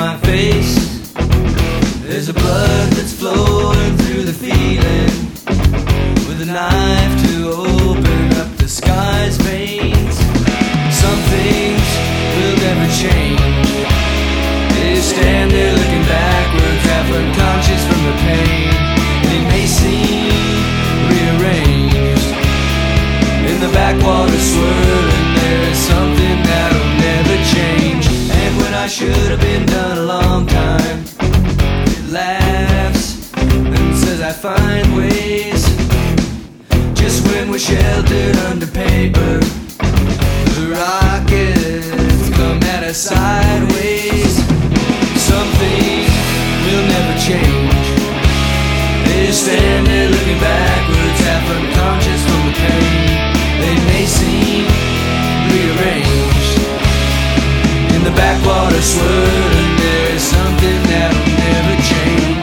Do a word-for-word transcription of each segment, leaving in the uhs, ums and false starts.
my face. There's a blood that's flowing through the feeling, with a knife to open up the sky's veins. Some things will never change. They stand there looking backwards, half unconscious from the pain. They may seem rearranged in the backwater swirling. There is something that'll never change. And when I should have been done a long time, it laughs and says I find ways. Just when we're sheltered under paper, the rockets come at us sideways. Something will never change. They stand there looking backwards, half unconscious from the pain. They may seem rearranged in the backwater swirling. There is something that'll never change.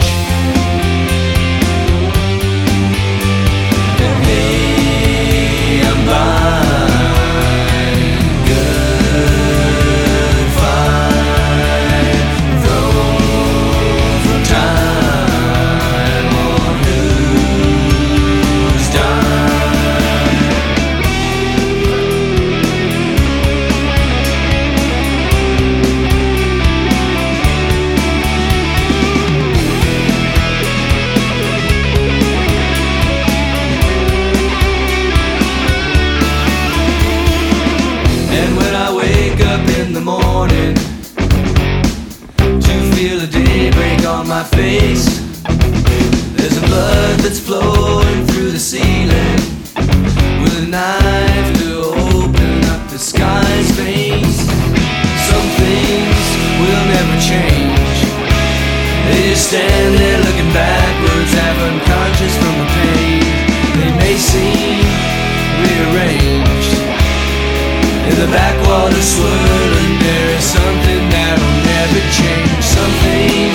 And hey, I'm fine, good, fine, thrown from time on whose dime. And when I wake up in the morning to feel the daybreak on my face, there's a blood that's flowing through the ceiling, with a knife to open up the sky's veins. Some things will never change. They just stand there looking backwards, half unconscious from the pain. They may seem rearranged in the backwater swirling. There is something that'll never change. Something